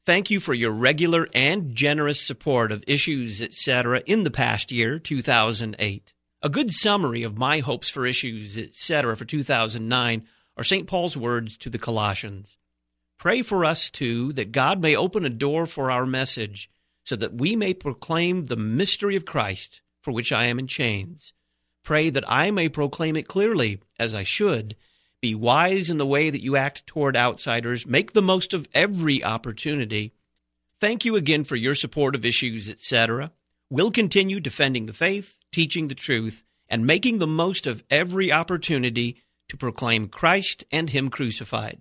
Thank you for your regular and generous support of Issues, Etc. in the past year, 2008. A good summary of my hopes for Issues, Etc. for 2009 are St. Paul's words to the Colossians. Pray for us, too, that God may open a door for our message, so that we may proclaim the mystery of Christ, for which I am in chains. Pray that I may proclaim it clearly, as I should. Be wise in the way that you act toward outsiders. Make the most of every opportunity. Thank you again for your support of Issues, Etc. We'll continue defending the faith, teaching the truth, and making the most of every opportunity to proclaim Christ and Him crucified.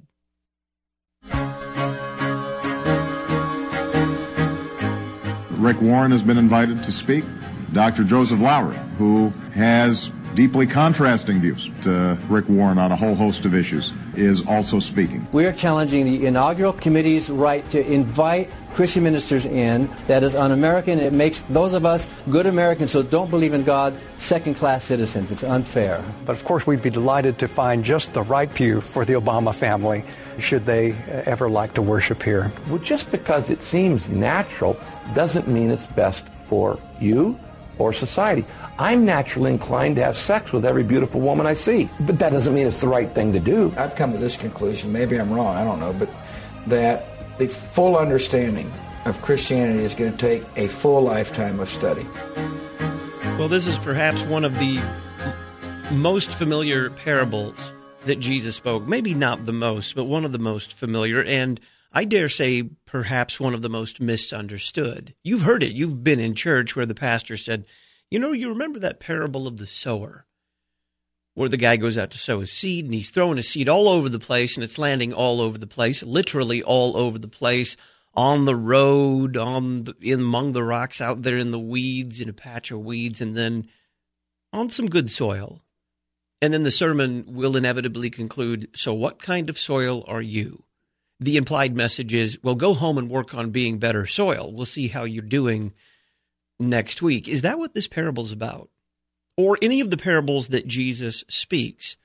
Rick Warren has been invited to speak. Dr. Joseph Lowry, who has deeply contrasting views to Rick Warren on a whole host of issues, is also speaking. We are challenging the inaugural committee's right to invite Christian ministers in. That is un-American. It makes those of us good Americans who don't believe in God second-class citizens. It's unfair. But of course, we'd be delighted to find just the right pew for the Obama family, should they ever like to worship here. Well, just because it seems natural doesn't mean it's best for you or society. I'm naturally inclined to have sex with every beautiful woman I see, but that doesn't mean it's the right thing to do. I've come to this conclusion, maybe I'm wrong, I don't know, but that the full understanding of Christianity is going to take a full lifetime of study. Well, this is perhaps one of the most familiar parables that Jesus spoke. Maybe not the most, but one of the most familiar, and I dare say perhaps one of the most misunderstood. You've heard it. You've been in church where the pastor said, you remember that parable of the sower, where the guy goes out to sow his seed, and he's throwing his seed all over the place, and it's landing all over the place, literally all over the place, on the road, among the rocks, out there in the weeds, in a patch of weeds, and then on some good soil. And then the sermon will inevitably conclude, so what kind of soil are you? The implied message is, well, go home and work on being better soil. We'll see how you're doing next week. Is that what this parable's about? Or any of the parables that Jesus speaks?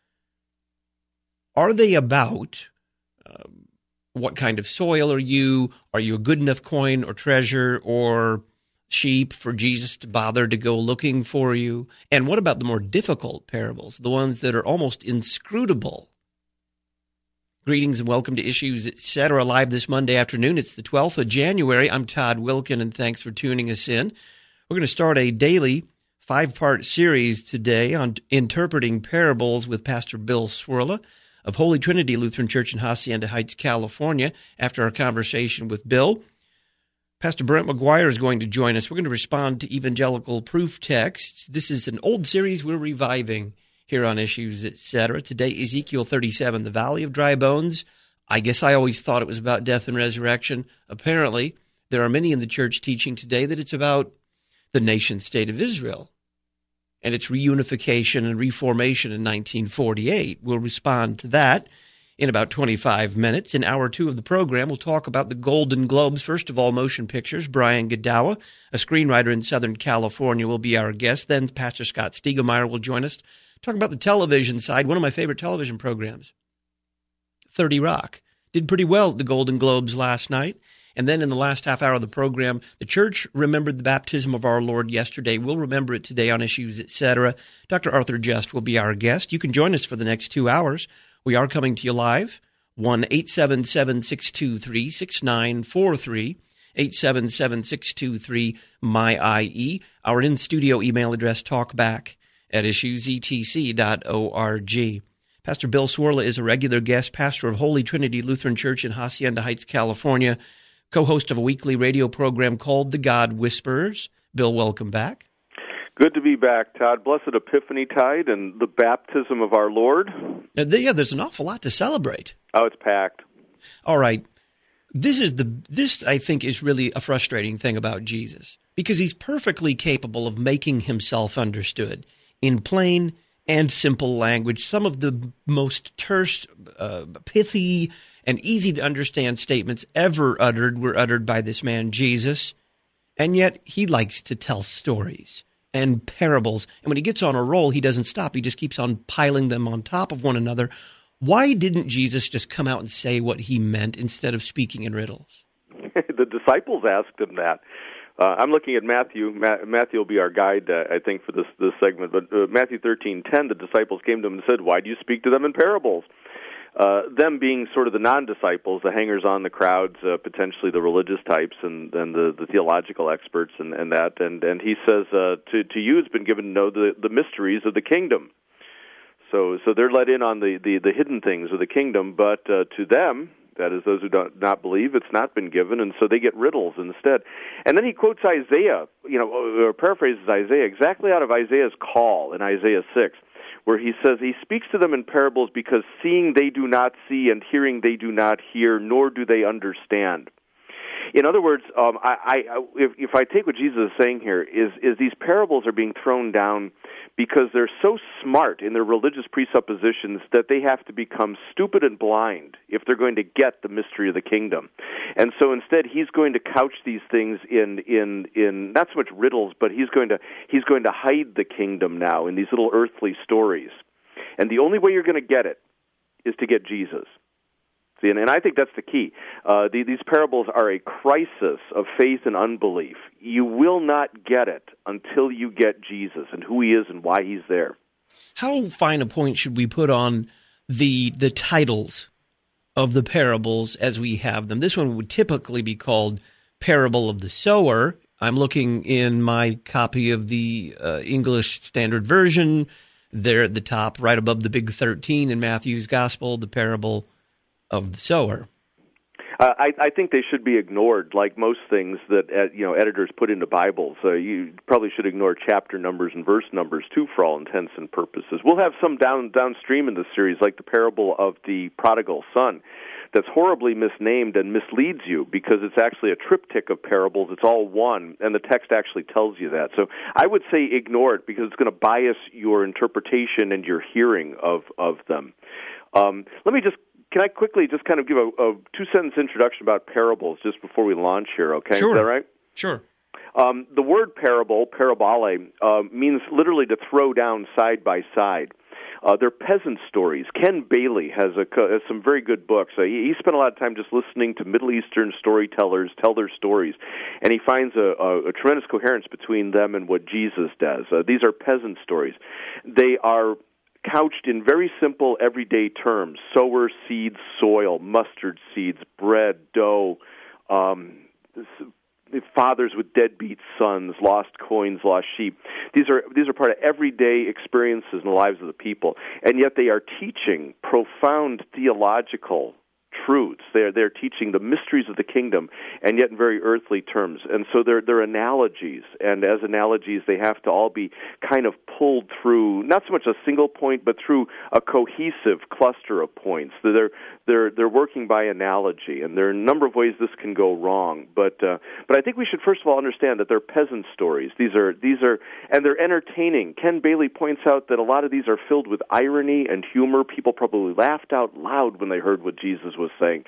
Are they about what kind of soil are you? Are you a good enough coin or treasure or sheep for Jesus to bother to go looking for you? And what about the more difficult parables, the ones that are almost inscrutable? Greetings and welcome to Issues, Etc. live this Monday afternoon. It's the 12th of January. I'm Todd Wilkin, and thanks for tuning us in. We're going to start a daily 5-part series today on interpreting parables with Pastor Bill Cwirla of Holy Trinity Lutheran Church in Hacienda Heights, California. After our conversation with Bill, Pastor Brent McGuire is going to join us. We're going to respond to evangelical proof texts. This is an old series we're reviving here on Issues, Etc. Today, Ezekiel 37, the Valley of Dry Bones. I guess I always thought it was about death and resurrection. Apparently, there are many in the church teaching today that it's about the nation-state of Israel and its reunification and reformation in 1948. We'll respond to that in about 25 minutes. In hour 2 of the program, we'll talk about the Golden Globes. First of all, motion pictures. Brian Godawa, a screenwriter in Southern California, will be our guest. Then Pastor Scott Stiegelmeyer will join us. Talk about the television side, one of my favorite television programs, 30 Rock. Did pretty well at the Golden Globes last night. And then in the last half hour of the program, the church remembered the baptism of our Lord yesterday. We'll remember it today on Issues, Etc. Dr. Arthur Just will be our guest. You can join us for the next 2 hours. We are coming to you live, 1-877-623-6943, 877-623-MY-IE. Our in-studio email address, talkback@issuesetc.org. Pastor Bill Cwirla is a regular guest pastor of Holy Trinity Lutheran Church in Hacienda Heights, California, co-host of a weekly radio program called The God Whisperers. Bill, welcome back. Good to be back, Todd. Blessed Epiphany Tide and the baptism of our Lord. There's an awful lot to celebrate. Oh, it's packed. All right. This I think is really a frustrating thing about Jesus, because he's perfectly capable of making himself understood in plain and simple language. Some of the most terse, pithy, and easy-to-understand statements ever uttered were uttered by this man, Jesus. And yet he likes to tell stories and parables. And when he gets on a roll, he doesn't stop. He just keeps on piling them on top of one another. Why didn't Jesus just come out and say what he meant instead of speaking in riddles? The disciples asked him that. I'm looking at Matthew. Matthew will be our guide, I think, for this segment. But Matthew 13:10, the disciples came to him and said, "Why do you speak to them in parables?" Them being sort of the non-disciples, the hangers-on, the crowds, potentially the religious types and the theological experts and that. And he says, to you it's been given to know the mysteries of the kingdom. So they're let in on the hidden things of the kingdom, but to them, that is those who do not believe, it's not been given, and so they get riddles instead. And then he quotes Isaiah, or paraphrases Isaiah, exactly out of Isaiah's call in Isaiah 6, where he says, he speaks to them in parables because seeing they do not see and hearing they do not hear, nor do they understand. In other words, if I take what Jesus is saying here, is these parables are being thrown down because they're so smart in their religious presuppositions that they have to become stupid and blind if they're going to get the mystery of the kingdom. And so instead, he's going to couch these things in not so much riddles, but he's going to hide the kingdom now in these little earthly stories. And the only way you're going to get it is to get Jesus. See, and I think that's the key. These parables are a crisis of faith and unbelief. You will not get it until you get Jesus and who he is and why he's there. How fine a point should we put on the titles of the parables as we have them? This one would typically be called Parable of the Sower. I'm looking in my copy of the English Standard Version. There at the top, right above the big 13 in Matthew's Gospel, the Parable of the Sower. I think they should be ignored, like most things that editors put into Bibles. You probably should ignore chapter numbers and verse numbers too, for all intents and purposes. We'll have some downstream in this series, like the parable of the prodigal son, that's horribly misnamed and misleads you because it's actually a triptych of parables. It's all one, and the text actually tells you that. So I would say ignore it because it's going to bias your interpretation and your hearing of them. Can I quickly just kind of give a two-sentence introduction about parables just before we launch here, okay? Sure. Is that right? Sure. The word parable, parabole, means literally to throw down side by side. They're peasant stories. Ken Bailey has some very good books. He spent a lot of time just listening to Middle Eastern storytellers tell their stories, and he finds a tremendous coherence between them and what Jesus does. These are peasant stories. They are couched in very simple, everyday terms: sower, seeds, soil, mustard seeds, bread, dough, fathers with deadbeat sons, lost coins, lost sheep. These are part of everyday experiences in the lives of the people, and yet they are teaching profound theological truths. They're teaching the mysteries of the kingdom, and yet in very earthly terms. And so they're analogies, and as analogies, they have to all be kind of pulled through not so much a single point, but through a cohesive cluster of points. They're working by analogy, and there are a number of ways this can go wrong. But I think we should first of all understand that they're peasant stories. These are, and they're entertaining. Ken Bailey points out that a lot of these are filled with irony and humor. People probably laughed out loud when they heard what Jesus was saying,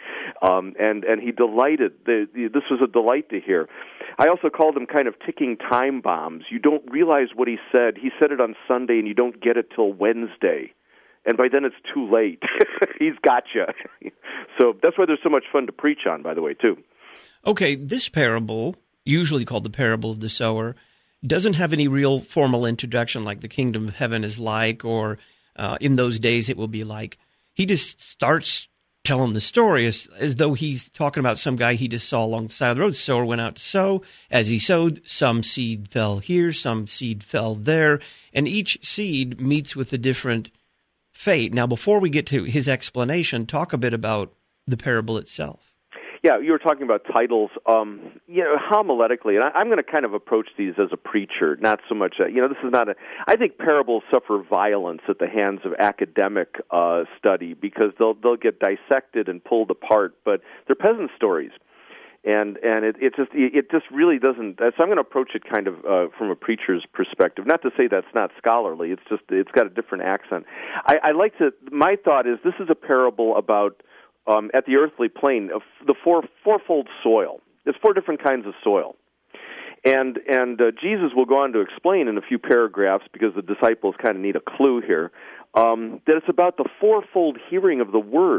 and he delighted. This was a delight to hear. I also call them kind of ticking time bombs. You don't realize what he said. He said it on Sunday, and you don't get it till Wednesday. And by then it's too late. He's got you. So that's why there's so much fun to preach on, by the way, too. Okay, this parable, usually called the parable of the sower, doesn't have any real formal introduction like the kingdom of heaven is like, or in those days it will be like. He just starts telling the story as though he's talking about some guy he just saw along the side of the road. Sower went out to sow. As he sowed, some seed fell here, some seed fell there, and each seed meets with a different fate. Now, before we get to his explanation, talk a bit about the parable itself. Yeah, you were talking about titles, homiletically, and I'm going to kind of approach these as a preacher, not so much, this is not I think parables suffer violence at the hands of academic study because they'll get dissected and pulled apart, but they're peasant stories. And it just really doesn't. So I'm going to approach it kind of from a preacher's perspective. Not to say that's not scholarly. It's got a different accent. I like to. My thought is this is a parable about at the earthly plane of the fourfold soil. There's four different kinds of soil, and Jesus will go on to explain in a few paragraphs because the disciples kind of need a clue here that it's about the fourfold hearing of the word.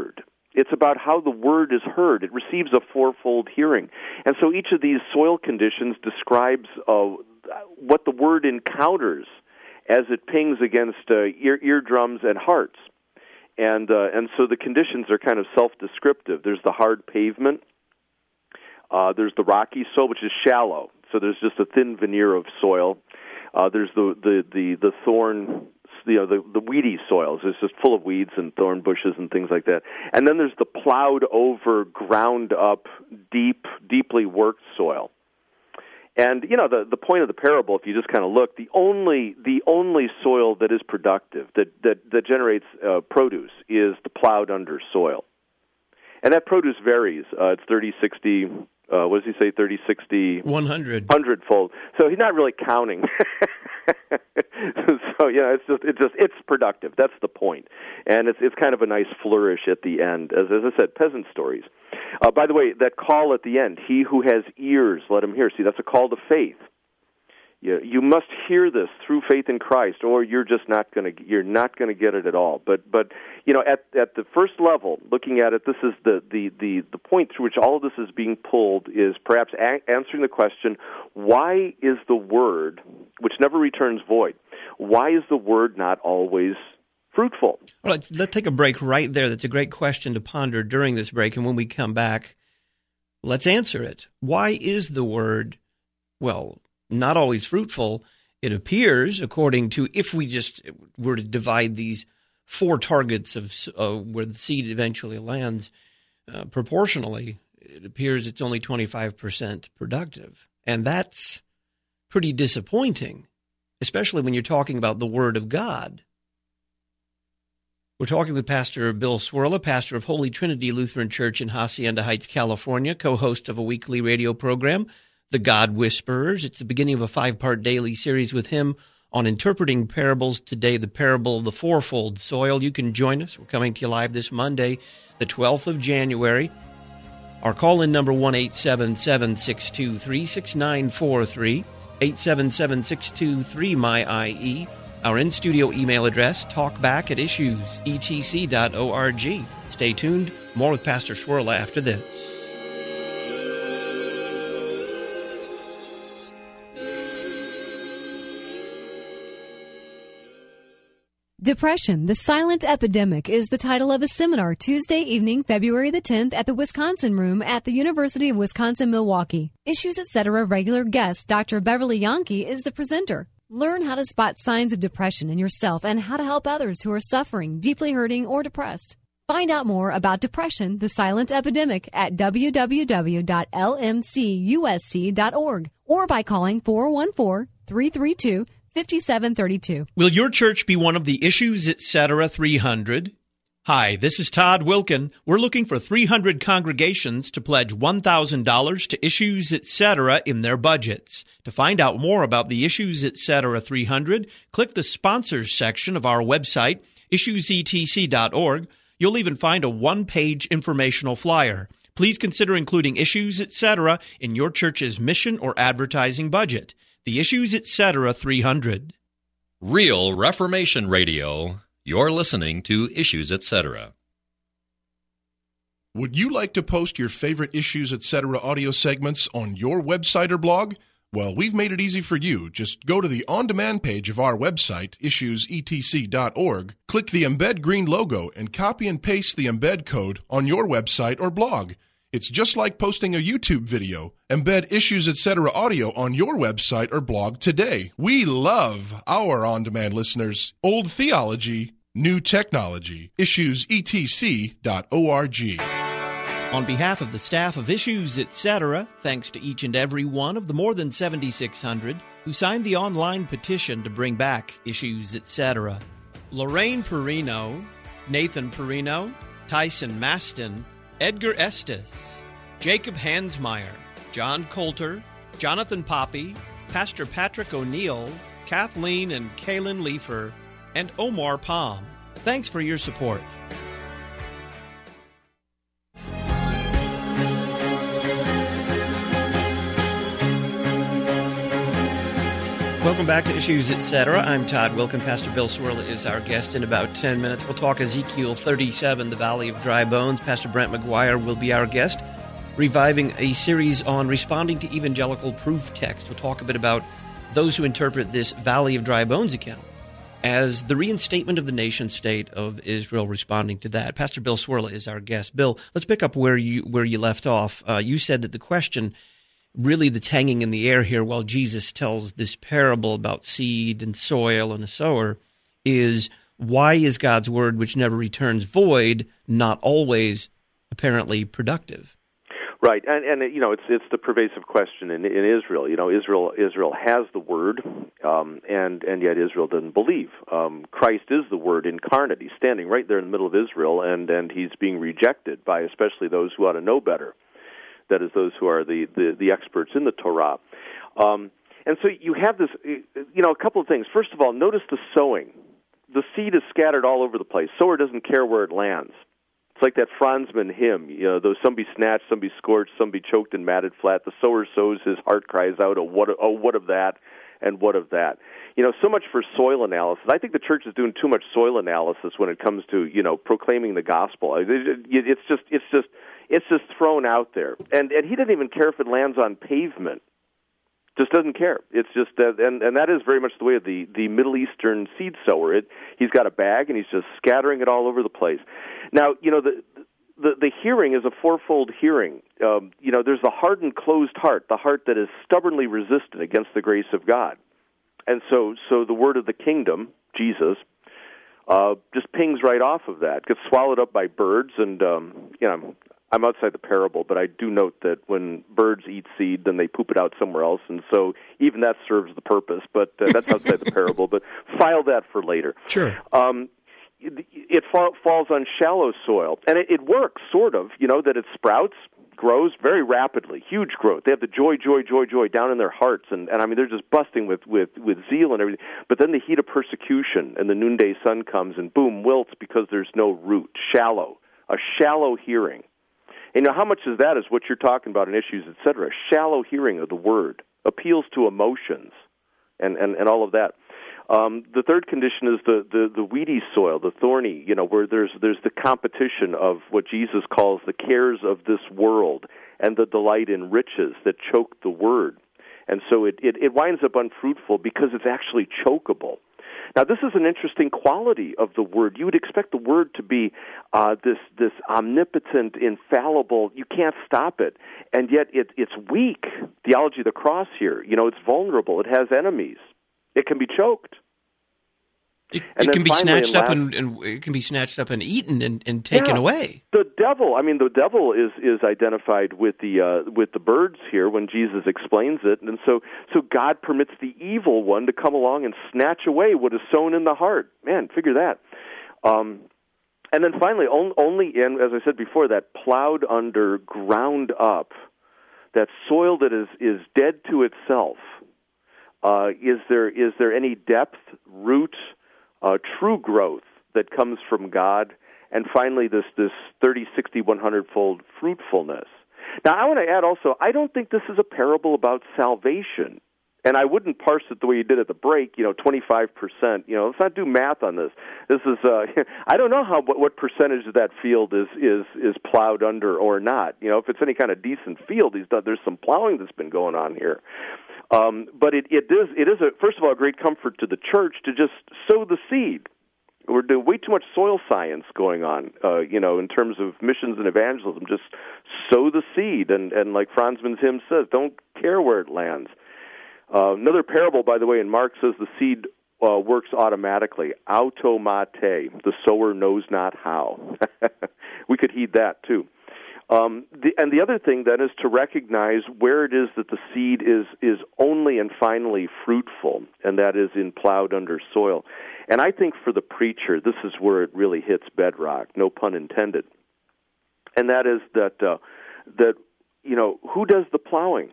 It's about how the word is heard. It receives a fourfold hearing. And so each of these soil conditions describes what the word encounters as it pings against eardrums and hearts. And so the conditions are kind of self-descriptive. There's the hard pavement. There's the rocky soil, which is shallow. So there's just a thin veneer of soil. There's the thorn, the weedy soils. It's just full of weeds and thorn bushes and things like that. And then there's the plowed over, ground up, deeply worked soil. And the point of the parable, if you just kind of look, the only soil that is productive, that generates produce, is the plowed under soil. And that produce varies. It's 30, 60. What does he say? 30, 60, 100, 100-fold. So he's not really counting. So it's productive. That's the point, and it's kind of a nice flourish at the end. As I said, peasant stories. By the way, that call at the end, "He who has ears, let him hear." See, that's a call to faith. You must hear this through faith in Christ, or you're just not going to get it at all. But at the first level, looking at it, this is the point through which all of this is being pulled is perhaps answering the question: why is the word, which never returns void, why is the word not always fruitful? Well, let's take a break right there. That's a great question to ponder during this break, and when we come back, let's answer it. Why is the word, not always fruitful? It appears, according to, if we just were to divide these 4 targets of where the seed eventually lands proportionally, it appears it's only 25% productive. And that's pretty disappointing, especially when you're talking about the Word of God. We're talking with Pastor Bill Cwirla, pastor of Holy Trinity Lutheran Church in Hacienda Heights, California, co-host of a weekly radio program, The God Whisperers. It's the beginning of a 5-part daily series with him on interpreting parables. Today, the parable of the fourfold soil. You can join us. We're coming to you live this Monday, the 12th of January. Our call-in number, 1-877-623-6943, 877-623-MY-IE. Our in-studio email address, talkback@issuesetc.org. Stay tuned. More with Pastor Cwirla after this. Depression, the Silent Epidemic is the title of a seminar Tuesday evening, February the 10th at the Wisconsin Room at the University of Wisconsin-Milwaukee. Issues Etc. regular guest Dr. Beverly Yankee is the presenter. Learn how to spot signs of depression in yourself and how to help others who are suffering, deeply hurting, or depressed. Find out more about depression, the silent epidemic, at www.lmcusc.org or by calling 414-332-5732. Will your church be one of the Issues Etc. 300? Hi, this is Todd Wilkin. We're looking for 300 congregations to pledge $1,000 to Issues Etc. in their budgets. To find out more about the Issues Etc. 300, click the sponsors section of our website, issuesetc.org. You'll even find a one-page informational flyer. Please consider including Issues Etc. in your church's mission or advertising budget. The Issues Etc. 300. Real Reformation Radio. You're listening to Issues Etc. Would you like to post your favorite Issues Etc. audio segments on your website or blog? Well, we've made it easy for you. Just go to the on-demand page of our website, issuesetc.org, click the Embed Green logo, and copy and paste the embed code on your website or blog. It's just like posting a YouTube video. Embed Issues Etc. audio on your website or blog today. We love our on-demand listeners. Old theology, new technology. issuesetc.org. On behalf of the staff of Issues Etc., thanks to each and every one of the more than 7,600 who signed the online petition to bring back Issues Etc. Lorraine Perino, Nathan Perino, Tyson Maston, Edgar Estes, Jacob Hansmeyer, John Coulter, Jonathan Poppy, Pastor Patrick O'Neill, Kathleen and Kaylin Leifer, and Omar Palm. Thanks for your support. Welcome back to Issues, Etc. I'm Todd Wilken. Pastor Bill Cwirla is our guest. In about 10 minutes, we'll talk Ezekiel 37, the Valley of Dry Bones. Pastor Brent McGuire will be our guest, reviving a series on responding to evangelical proof text. We'll talk a bit about those who interpret this Valley of Dry Bones account as the reinstatement of the nation-state of Israel, responding to that. Pastor Bill Cwirla is our guest. Bill, let's pick up where you left off. You said that the question really that's hanging in the air here while Jesus tells this parable about seed and soil and a sower is, why is God's word, which never returns void, not always apparently productive? Right, and it's the pervasive question in Israel. Israel has the word, and yet Israel doesn't believe. Christ is the word incarnate. He's standing right there in the middle of Israel, and he's being rejected by especially those who ought to know better. That is, those who are the experts in the Torah. And so you have this, a couple of things. First of all, notice the sowing. The seed is scattered all over the place. Sower doesn't care where it lands. It's like that Franzman hymn, though some be snatched, some be scorched, some be choked and matted flat. The sower sows, his heart cries out, oh, what of that, and what of that? So much for soil analysis. I think the church is doing too much soil analysis when it comes to, proclaiming the gospel. It's just thrown out there. And he doesn't even care if it lands on pavement. Just doesn't care. It's just and that is very much the way of the Middle Eastern seed sower. He's got a bag and he's just scattering it all over the place. Now, the hearing is a fourfold hearing. There's the hardened, closed heart, the heart that is stubbornly resistant against the grace of God. And so the word of the kingdom, Jesus, just pings right off of that, gets swallowed up by birds, and I'm outside the parable, but I do note that when birds eat seed, then they poop it out somewhere else, and so even that serves the purpose, but that's outside the parable, but file that for later. Sure. It falls on shallow soil, and it works, sort of, that it sprouts, grows very rapidly, huge growth. They have the joy down in their hearts, and I mean, they're just busting with zeal and everything, but then the heat of persecution, and the noonday sun comes, and boom, wilts because there's no root, a shallow hearing. And how much of that is what you're talking about in Issues, etc.? Shallow hearing of the word, appeals to emotions, and all of that. The third condition is the weedy soil, the thorny, where there's the competition of what Jesus calls the cares of this world and the delight in riches that choke the word. And so it winds up unfruitful because it's actually chokeable. Now, this is an interesting quality of the Word. You would expect the Word to be this omnipotent, infallible, you can't stop it, and yet it's weak. Theology of the cross here, it's vulnerable. It has enemies. It can be choked. It can be snatched up and it can be snatched up and eaten and taken away. The devil is identified with the birds here when Jesus explains it, and so God permits the evil one to come along and snatch away what is sown in the heart. Man, figure that. And then finally, only in, as I said before, that plowed under, ground up, that soil that is dead to itself. Is there any depth, root, true growth that comes from God, and finally this 30, 60, 100-fold fruitfulness. Now, I want to add also, I don't think this is a parable about salvation, and I wouldn't parse it the way you did at the break, 25%. Let's not do math on this. This is, I don't know what percentage of that field is plowed under or not. If it's any kind of decent field, there's some plowing that's been going on here. But it is first of all, a great comfort to the church to just sow the seed. We're doing way too much soil science going on, in terms of missions and evangelism. Just sow the seed, and like Franzman's hymn says, don't care where it lands. Another parable, by the way, in Mark says the seed works automatically. Automate, the sower knows not how. We could heed that too. And the other thing then is to recognize where it is that the seed is only and finally fruitful, and that is in plowed under soil. And I think for the preacher, this is where it really hits bedrock, no pun intended. And that is that who does the plowing?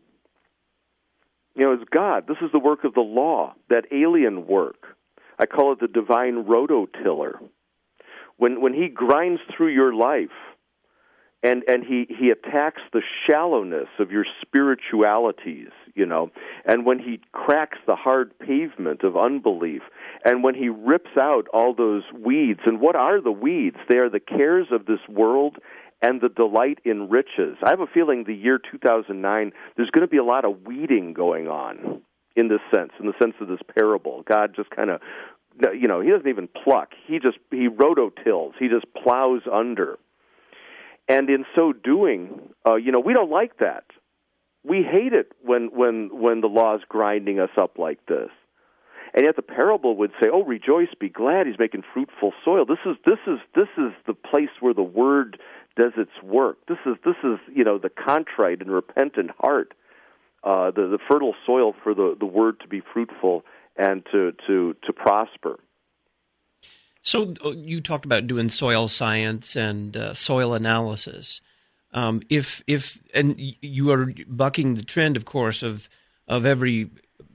It's God. This is the work of the law, that alien work. I call it the divine rototiller. When he grinds through your life, And he attacks the shallowness of your spiritualities, and when he cracks the hard pavement of unbelief, and when he rips out all those weeds. And what are the weeds? They are the cares of this world and the delight in riches. I have a feeling the year 2009, there's going to be a lot of weeding going on in the sense of this parable. God just kind of, he doesn't even pluck. He rototills. He just plows under. And in so doing, we don't like that. We hate it when the law is grinding us up like this. And yet the parable would say, "Oh, rejoice, be glad. He's making fruitful soil." This is the place where the word does its work. This is the contrite and repentant heart, the fertile soil for the word to be fruitful and to prosper. So you talked about doing soil science and soil analysis. If you are bucking the trend, of course, of every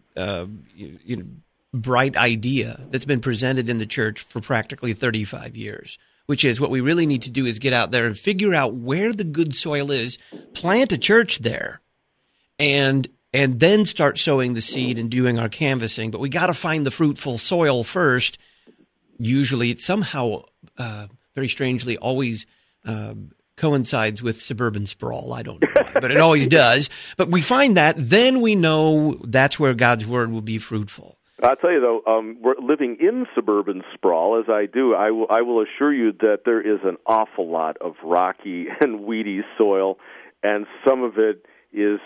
bright idea that's been presented in the church for practically 35 years, which is what we really need to do is get out there and figure out where the good soil is, plant a church there, and then start sowing the seed and doing our canvassing. But we got to find the fruitful soil first. Usually it somehow, very strangely, always coincides with suburban sprawl. I don't know why, but it always does. But we find that, then we know that's where God's word will be fruitful. I'll tell you, though, we're living in suburban sprawl, as I do. I will assure you that there is an awful lot of rocky and weedy soil, and some of it is,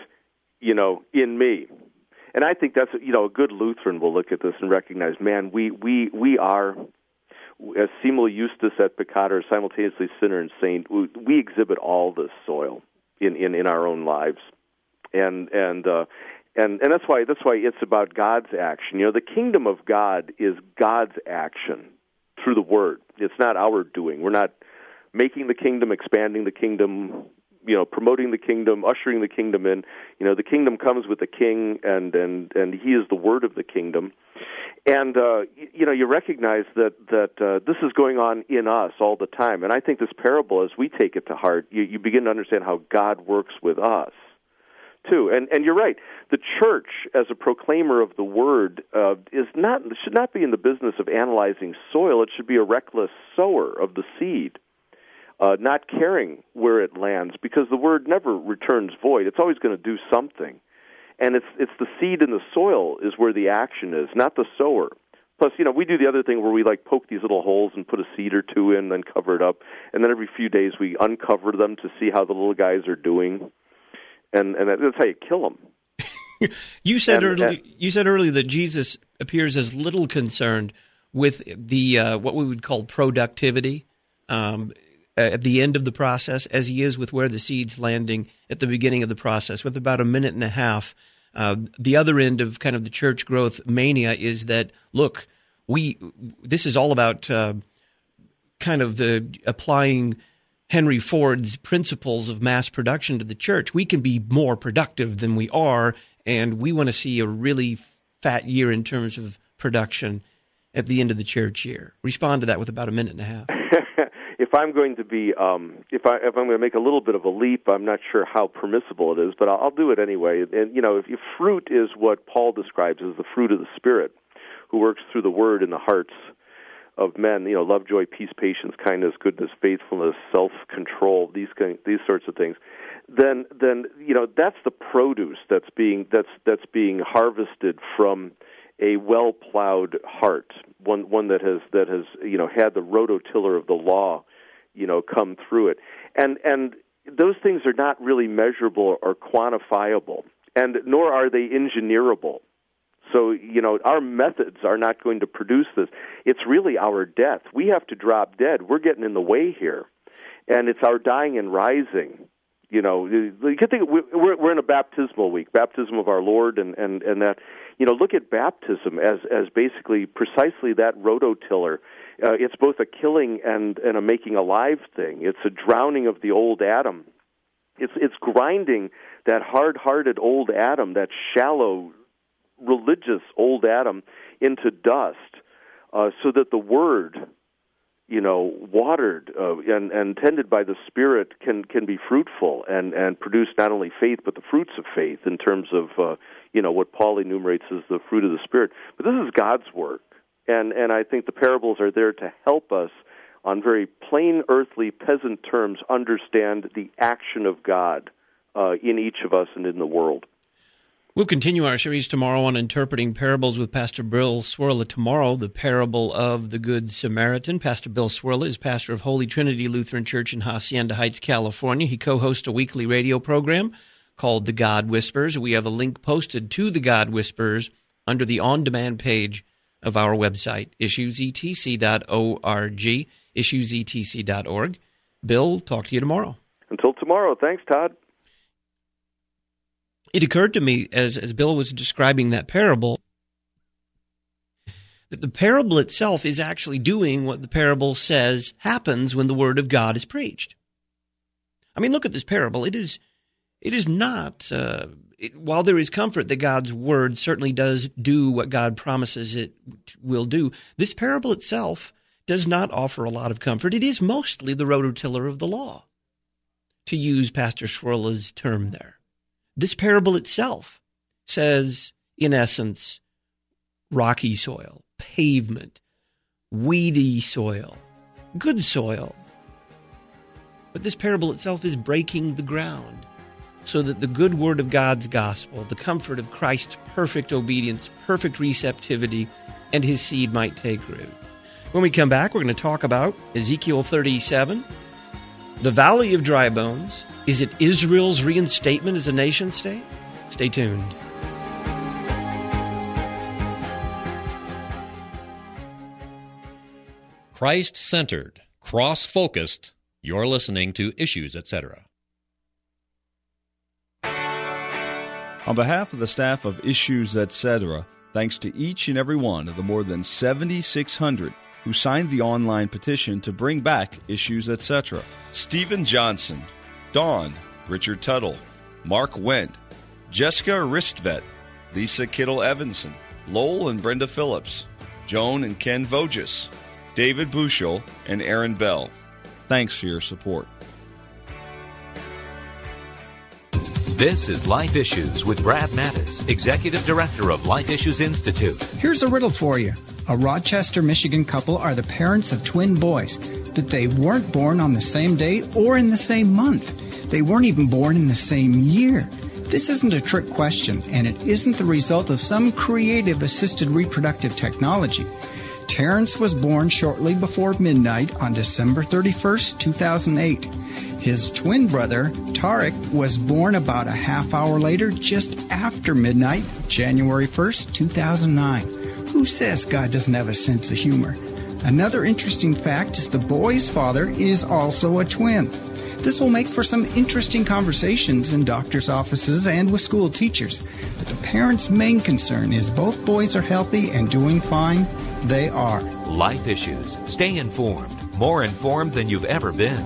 in me. And I think that's, a good Lutheran will look at this and recognize, man, we are, as simul justus et peccator, simultaneously sinner and saint. We exhibit all this soil in our own lives, and that's why it's about God's action. The kingdom of God is God's action through the word. It's not our doing. We're not making the kingdom, expanding the kingdom, promoting the kingdom, ushering the kingdom in. The kingdom comes with the king, and he is the word of the kingdom. And you recognize that this is going on in us all the time. And I think this parable, as we take it to heart, you begin to understand how God works with us too. And you're right. The church, as a proclaimer of the word, should not be in the business of analyzing soil. It should be a reckless sower of the seed, not caring where it lands, because the word never returns void. It's always going to do something. And it's the seed in the soil is where the action is, not the sower. Plus, we do the other thing where we poke these little holes and put a seed or two in, then cover it up, and then every few days we uncover them to see how the little guys are doing, and that's how you kill them. You said earlier that Jesus appears as little concerned with the what we would call productivity at the end of the process as he is with where the seed's landing at the beginning of the process, with about a minute and a half. The other end of kind of the church growth mania is that, look, this is all about kind of applying Henry Ford's principles of mass production to the church. We can be more productive than we are, and we want to see a really fat year in terms of production at the end of the church year. Respond to that with about a minute and a half. If I'm going to be, if I'm going to make a little bit of a leap, I'm not sure how permissible it is, but I'll do it anyway. And if fruit is what Paul describes as the fruit of the Spirit, who works through the Word in the hearts of men, love, joy, peace, patience, kindness, goodness, faithfulness, self-control, these sorts of things, then that's the produce that's being harvested from a well-plowed heart, one that has had the rototiller of the law, come through it, and those things are not really measurable or quantifiable, and nor are they engineerable. So our methods are not going to produce this. It's really our death. We have to drop dead. We're getting in the way here, and it's our dying and rising. You can think we're in a baptismal week, baptism of our Lord, and that. Look at baptism as basically precisely that rototiller. It's both a killing and a making alive thing. It's a drowning of the old Adam. It's grinding that hard-hearted old Adam, that shallow, religious old Adam, into dust, so that the Word watered and tended by the Spirit can be fruitful and produce not only faith but the fruits of faith in terms of what Paul enumerates as the fruit of the Spirit. But this is God's work, and I think the parables are there to help us on very plain, earthly, peasant terms understand the action of God in each of us and in the world. We'll continue our series tomorrow on interpreting parables with Pastor Bill Cwirla. Tomorrow, the parable of the Good Samaritan. Pastor Bill Cwirla is pastor of Holy Trinity Lutheran Church in Hacienda Heights, California. He co-hosts a weekly radio program called The God Whispers. We have a link posted to The God Whispers under the on-demand page of our website, issuesetc.org, issuesetc.org. Bill, talk to you tomorrow. Until tomorrow. Thanks, Todd. It occurred to me as Bill was describing that parable that the parable itself is actually doing what the parable says happens when the Word of God is preached. I mean, look at this parable. It is not, while there is comfort that God's Word certainly does do what God promises it will do, this parable itself does not offer a lot of comfort. It is mostly the rototiller of the law, to use Pastor Cwirla's term there. This parable itself says, in essence, rocky soil, pavement, weedy soil, good soil. But this parable itself is breaking the ground so that the good word of God's gospel, the comfort of Christ's perfect obedience, perfect receptivity, and his seed might take root. When we come back, we're going to talk about Ezekiel 37, the Valley of Dry Bones. Is it Israel's reinstatement as a nation-state? Stay tuned. Christ-centered, cross-focused, you're listening to Issues, Etc. On behalf of the staff of Issues, Etc., thanks to each and every one of the more than 7,600 who signed the online petition to bring back Issues, Etc. Stephen Johnson, Dawn, Richard Tuttle, Mark Wendt, Jessica Ristvet, Lisa Kittle-Evanson, Lowell and Brenda Phillips, Joan and Ken Voges, David Bushel, and Aaron Bell. Thanks for your support. This is Life Issues with Brad Mattis, Executive Director of Life Issues Institute. Here's a riddle for you. A Rochester, Michigan couple are the parents of twin boys, but they weren't born on the same day or in the same month. They weren't even born in the same year. This isn't a trick question, and it isn't the result of some creative assisted reproductive technology. Terrence was born shortly before midnight on December 31st, 2008. His twin brother, Tarek, was born about a half hour later, just after midnight, January 1st, 2009. Who says God doesn't have a sense of humor? Another interesting fact is the boy's father is also a twin. This will make for some interesting conversations in doctors' offices and with school teachers. But the parents' main concern is both boys are healthy and doing fine. They are. Life Issues. Stay informed. More informed than you've ever been.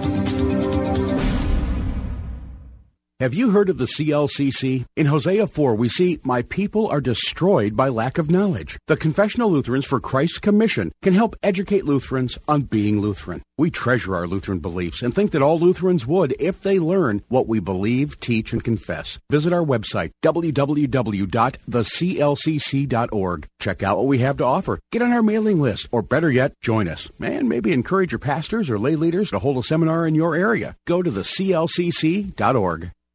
Have you heard of the CLCC? In Hosea 4, we see, "My people are destroyed by lack of knowledge." The Confessional Lutherans for Christ's Commission can help educate Lutherans on being Lutheran. We treasure our Lutheran beliefs and think that all Lutherans would if they learn what we believe, teach, and confess. Visit our website, www.theclcc.org. Check out what we have to offer. Get on our mailing list, or better yet, join us. And maybe encourage your pastors or lay leaders to hold a seminar in your area. Go to theclcc.org.